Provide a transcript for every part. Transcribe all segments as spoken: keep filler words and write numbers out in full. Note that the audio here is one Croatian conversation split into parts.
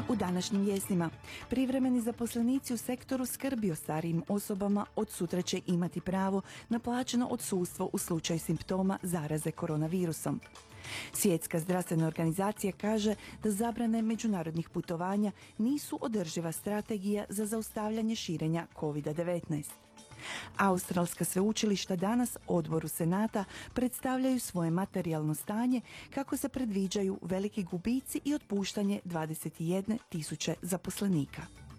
U današnjim vijestima privremeni zaposlenici u sektoru skrbi o starijim osobama od sutra će imati pravo na plaćeno odsustvo u slučaju simptoma zaraze koronavirusom. Svjetska zdravstvena organizacija kaže da zabrane međunarodnih putovanja nisu održiva strategija za zaustavljanje širenja kovid devetnaest. Australska sveučilišta danas odboru Senata predstavljaju svoje materijalno stanje kako se predviđaju veliki gubici i otpuštanje dvadeset jedne tisuće zaposlenika.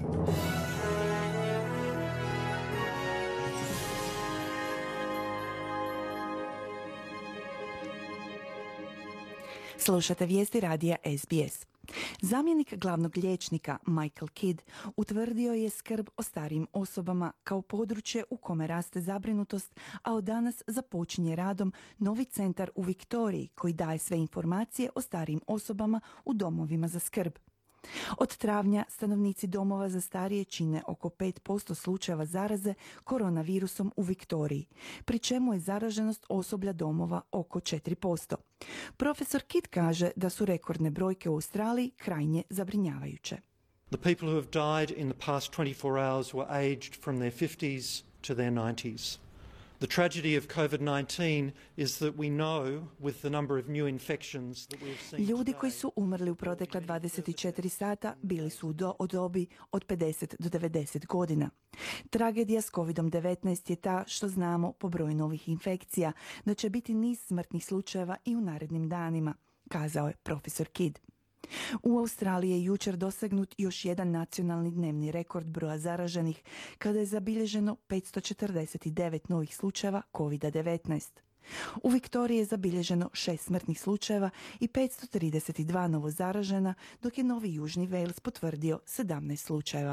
Slušate vijesti radija S B S. Zamjenik glavnog liječnika Michael Kidd utvrdio je skrb o starijim osobama kao područje u kome raste zabrinutost, a od danas započinje radom novi centar u Viktoriji koji daje sve informacije o starijim osobama u domovima za skrb. Od travnja stanovnici domova za starije čine oko pet posto slučajeva zaraze koronavirusom u Viktoriji, pri čemu je zaraženost osoblja domova oko četiri posto. Profesor Kidd kaže da su rekordne brojke u Australiji krajnje zabrinjavajuće. The people who have died in the past twenty-four hours were aged from their fifties to their nineties. The tragedy of covid nineteen is that we know with the number of new infections that we have seen. Ljudi koji su umrli u protekla dvadeset četiri sata bili su u do, od dobi od pedeset do devedeset godina. Tragedija s kovid devetnaest je ta što znamo po broju novih infekcija da će biti niz smrtnih slučajeva i u narednim danima, kazao je profesor Kidd. U Australiji je jučer dosegnut još jedan nacionalni dnevni rekord broja zaraženih kada je zabilježeno petsto četrdeset devet novih slučajeva kovid devetnaest. U Viktoriji je zabilježeno šest smrtnih slučajeva i petsto trideset dva novo zaražena, dok je Novi Južni Wales potvrdio sedamnaest slučajeva.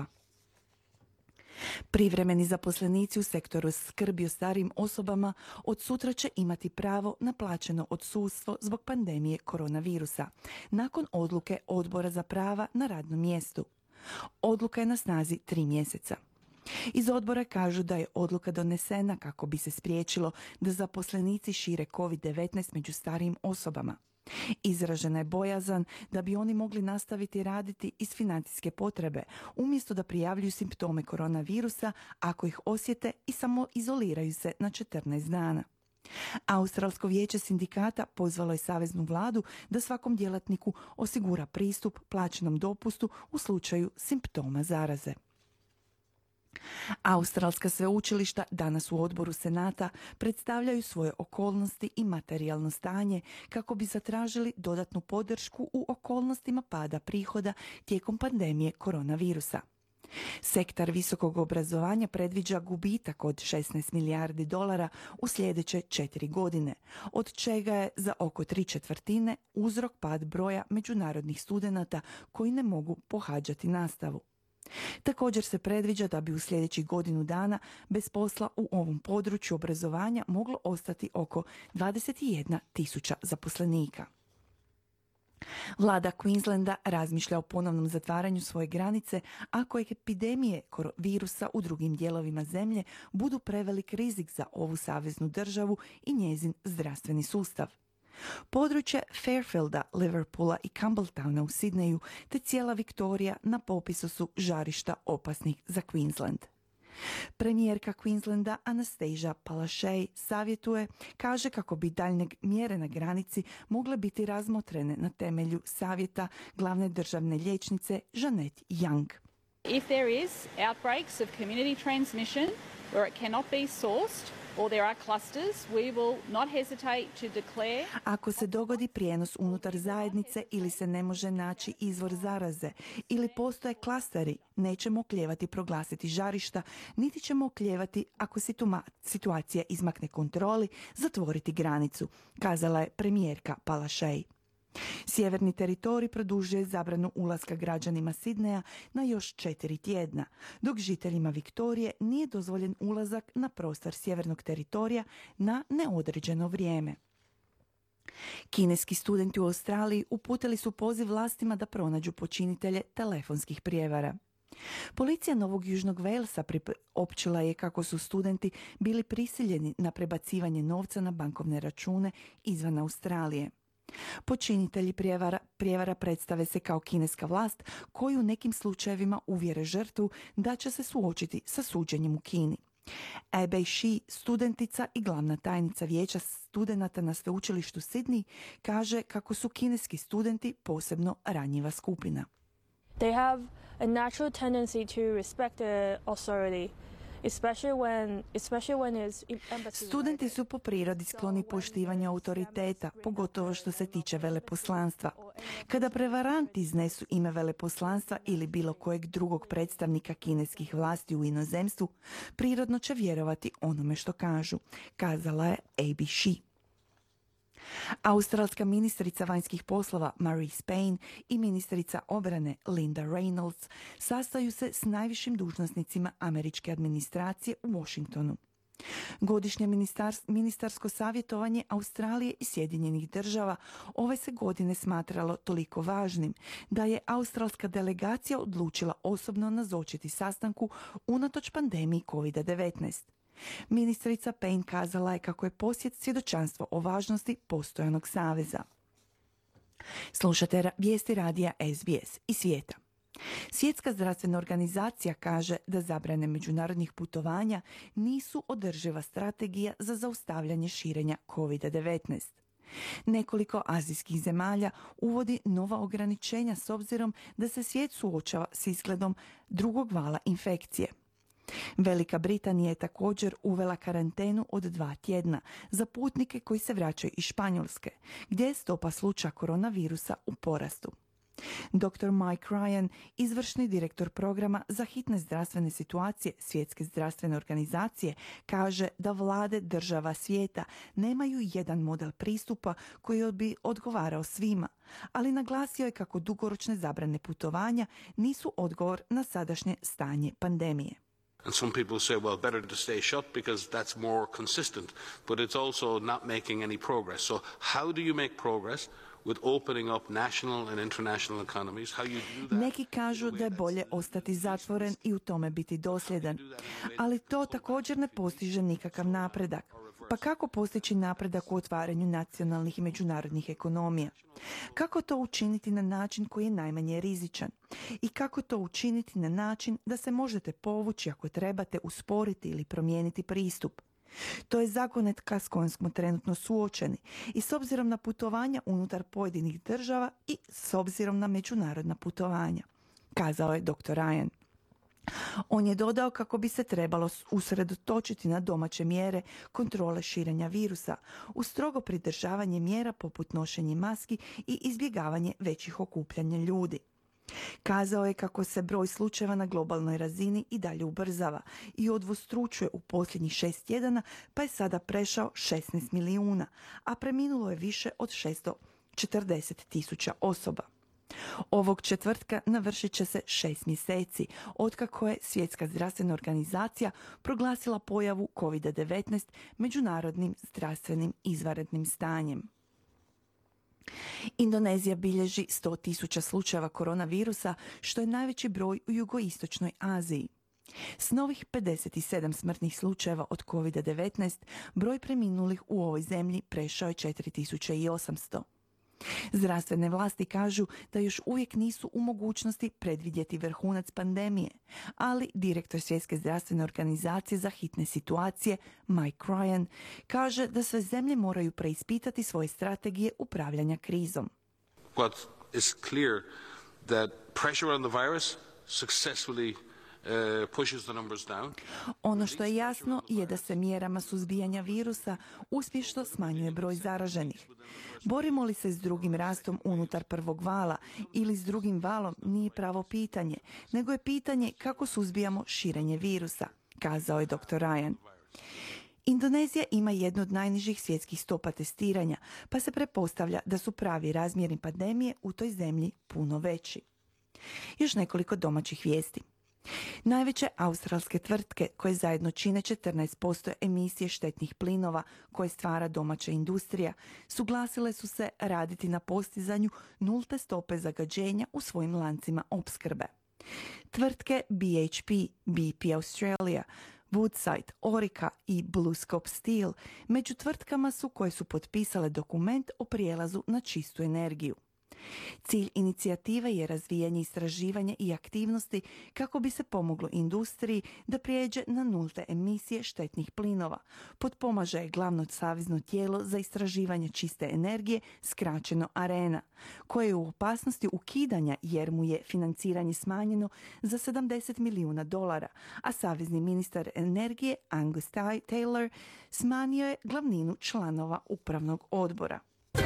Privremeni zaposlenici u sektoru skrbi o starijim osobama od sutra će imati pravo na plaćeno odsustvo zbog pandemije koronavirusa, nakon odluke Odbora za prava na radnom mjestu. Odluka je na snazi tri mjeseca. Iz odbora kažu da je odluka donesena kako bi se spriječilo da zaposlenici šire kovid devetnaest među starijim osobama. Izražena je bojazan da bi oni mogli nastaviti raditi iz financijske potrebe, umjesto da prijavljuju simptome koronavirusa ako ih osjete i samo izoliraju se na četrnaest dana. Australsko vijeće sindikata pozvalo je saveznu vladu da svakom djelatniku osigura pristup plaćenom dopustu u slučaju simptoma zaraze. Australska sveučilišta danas u odboru Senata predstavljaju svoje okolnosti i materijalno stanje kako bi zatražili dodatnu podršku u okolnostima pada prihoda tijekom pandemije koronavirusa. Sektor visokog obrazovanja predviđa gubitak od šesnaest milijardi dolara u sljedeće četiri godine, od čega je za oko tri četvrtine uzrok pad broja međunarodnih studenata koji ne mogu pohađati nastavu. Također se predviđa da bi u sljedećih godinu dana bez posla u ovom području obrazovanja moglo ostati oko dvadeset jedna tisuća zaposlenika. Vlada Queenslanda razmišlja o ponovnom zatvaranju svoje granice ako epidemije virusa u drugim dijelovima zemlje budu prevelik rizik za ovu saveznu državu i njezin zdravstveni sustav. Područje Fairfielda, Liverpoola i Campbelltowna u Sidneju te cijela Viktorija na popisu su žarišta opasnih za Queensland. Premijerka Queenslanda Anastasia Palaszczuk savjetuje, kaže kako bi daljnje mjere na granici mogle biti razmotrene na temelju savjeta glavne državne liječnice Jeanette Young. If there is outbreaks of community transmission where it cannot be sourced, or there are clusters, we will not hesitate to declare. Ako se dogodi prijenos unutar zajednice ili se ne može naći izvor zaraze ili postoje klasteri, nećemo oklijevati proglasiti žarišta, niti ćemo oklijevati ako situma, situacija izmakne kontroli, zatvoriti granicu, kazala je premijerka Palaszczuk. Sjeverni teritorij produžuje zabranu ulaska građanima Sidneja na još četiri tjedna, dok žiteljima Viktorije nije dozvoljen ulazak na prostor sjevernog teritorija na neodređeno vrijeme. Kineski studenti u Australiji uputili su poziv vlastima da pronađu počinitelje telefonskih prijevara. Policija Novog Južnog Walesa priopćila je kako su studenti bili prisiljeni na prebacivanje novca na bankovne račune izvan Australije. Počinitelji prijevara, prijevara predstave se kao kineska vlast koji u nekim slučajevima uvjere žrtvu da će se suočiti sa suđenjem u Kini. Abby Shi, studentica i glavna tajnica vijeća studenata na sveučilištu Sydney, kaže kako su kineski studenti posebno ranjiva skupina. They have a natural tendency to respect the authority. Studenti su po prirodi skloni poštivanju autoriteta, pogotovo što se tiče veleposlanstva. Kada prevaranti iznesu ime veleposlanstva ili bilo kojeg drugog predstavnika kineskih vlasti u inozemstvu, prirodno će vjerovati onome što kažu, kazala je Abby Shi. Australska ministrica vanjskih poslova Marise Payne i ministrica obrane Linda Reynolds sastaju se s najvišim dužnosnicima američke administracije u Washingtonu. Godišnje ministarsko savjetovanje Australije i Sjedinjenih država ove se godine smatralo toliko važnim da je australska delegacija odlučila osobno nazočiti sastanku unatoč pandemiji kovid devetnaest. Ministrica Payne kazala je kako je posjet svjedočanstvo o važnosti postojanog saveza. Slušate vijesti radija S B S i svijeta. Svjetska zdravstvena organizacija kaže da zabrane međunarodnih putovanja nisu održiva strategija za zaustavljanje širenja kovid devetnaest. Nekoliko azijskih zemalja uvodi nova ograničenja s obzirom da se svijet suočava s izgledom drugog vala infekcije. Velika Britanija je također uvela karantenu od dva tjedna za putnike koji se vraćaju iz Španjolske, gdje je stopa slučaja koronavirusa u porastu. doktor Mike Ryan, izvršni direktor programa za hitne zdravstvene situacije Svjetske zdravstvene organizacije, kaže da vlade država svijeta nemaju jedan model pristupa koji bi odgovarao svima, ali naglasio je kako dugoročne zabrane putovanja nisu odgovor na sadašnje stanje pandemije. And some people say, well, better to stay shut because that's more consistent. But it's also not making any progress. So how do you make progress with opening up national and international economies? How you do that? Neki kažu da je bolje ostati zatvoren i u tome biti dosljedan. Ali to također ne postiže nikakav napredak. Pa kako postići napredak u otvaranju nacionalnih i međunarodnih ekonomija? Kako to učiniti na način koji je najmanje rizičan? I kako to učiniti na način da se možete povući ako trebate usporiti ili promijeniti pristup? To je zagonetka s kojom smo trenutno suočeni i s obzirom na putovanja unutar pojedinih država i s obzirom na međunarodna putovanja, kazao je doktor Ryan. On je dodao kako bi se trebalo usredotočiti na domaće mjere kontrole širenja virusa, uz strogo pridržavanje mjera poput nošenja maski i izbjegavanje većih okupljanja ljudi. Kazao je kako se broj slučajeva na globalnoj razini i dalje ubrzava i udvostručuje u posljednjih šest tjedana, pa je sada prešao šesnaest milijuna, a preminulo je više od šesto četrdeset tisuća osoba. Ovog četvrtka navršit će se šest mjeseci otkako je Svjetska zdravstvena organizacija proglasila pojavu kovid devetnaest međunarodnim zdravstvenim izvanrednim stanjem. Indonezija bilježi sto tisuća slučajeva koronavirusa, što je najveći broj u jugoistočnoj Aziji. S novih pedeset sedam smrtnih slučajeva od kovid devetnaest, broj preminulih u ovoj zemlji prešao je četiri tisuće osamsto. Zdravstvene vlasti kažu da još uvijek nisu u mogućnosti predvidjeti vrhunac pandemije, ali direktor Svjetske zdravstvene organizacije za hitne situacije Mike Ryan kaže da sve zemlje moraju preispitati svoje strategije upravljanja krizom. What is clear that pressure on the virus successfully Ono što je jasno je da se mjerama suzbijanja virusa uspješno smanjuje broj zaraženih. Borimo li se s drugim rastom unutar prvog vala ili s drugim valom nije pravo pitanje, nego je pitanje kako suzbijamo širenje virusa, kazao je doktor Ryan. Indonezija ima jednu od najnižih svjetskih stopa testiranja, pa se pretpostavlja da su pravi razmjeri pandemije u toj zemlji puno veći. Još nekoliko domaćih vijesti. Najveće australske tvrtke koje zajedno čine četrnaest posto emisije štetnih plinova koje stvara domaća industrija, suglasile su se raditi na postizanju nulte stope zagađenja u svojim lancima opskrbe. Tvrtke B H P, B P Australia, Woodside, Orica i BlueScope Steel među tvrtkama su koje su potpisale dokument o prijelazu na čistu energiju. Cilj inicijative je razvijanje istraživanja i aktivnosti kako bi se pomoglo industriji da prijeđe na nulte emisije štetnih plinova. Potpomaže je glavno savezno tijelo za istraživanje čiste energije, skraćeno ARENA, koje je u opasnosti ukidanja jer mu je financiranje smanjeno za sedamdeset milijuna dolara, a savezni ministar energije Angus Taylor smanjio je glavninu članova upravnog odbora.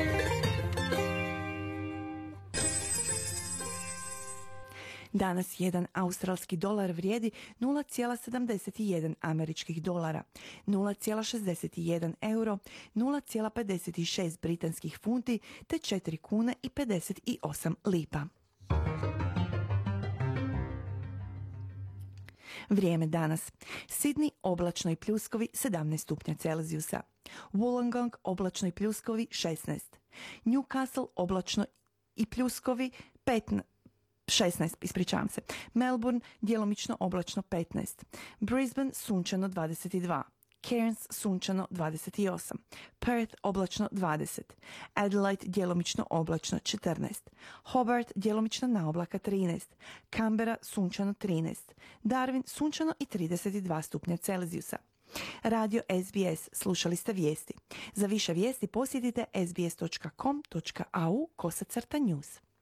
Danas jedan australski dolar vrijedi nula zarez sedamdeset jedan američkih dolara, nula zarez šezdeset jedan euro, nula zarez pedeset šest britanskih funti te četiri kune i pedeset osam lipa. Vrijeme danas. Sydney oblačno i pljuskovi sedamnaest stupnja Celzijusa. Wollongong oblačno i pljuskovi šesnaest. Newcastle oblačno i pljuskovi petnaest. šesnaest, ispričavam se. Melbourne djelomično oblačno petnaest. Brisbane sunčano dvadeset dva. Cairns sunčano dvadeset osam. Perth oblačno dvadeset. Adelaide djelomično oblačno četrnaest. Hobart djelomično na oblaka trinaest. Canberra sunčano trinaest. Darwin sunčano i trideset dva stupnja Celzijusa. Radio S B S, slušali ste vijesti. Za više vijesti posjetite sbs dot com dot a u kosacrta news.